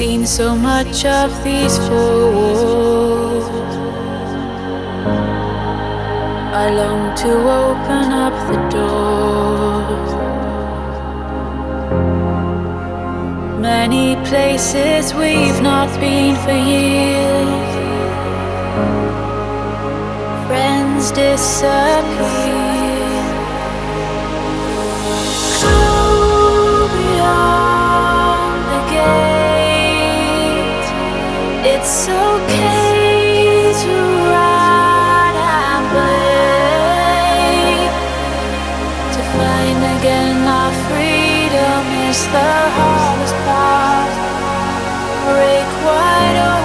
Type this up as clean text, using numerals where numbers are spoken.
seen so much of these four walls. I long to open up the doors. Many places we've not been for years. Friends disappear. Go beyond the gate. It's okay to run and play. To find again our freedom is the hardest part. Break wide open.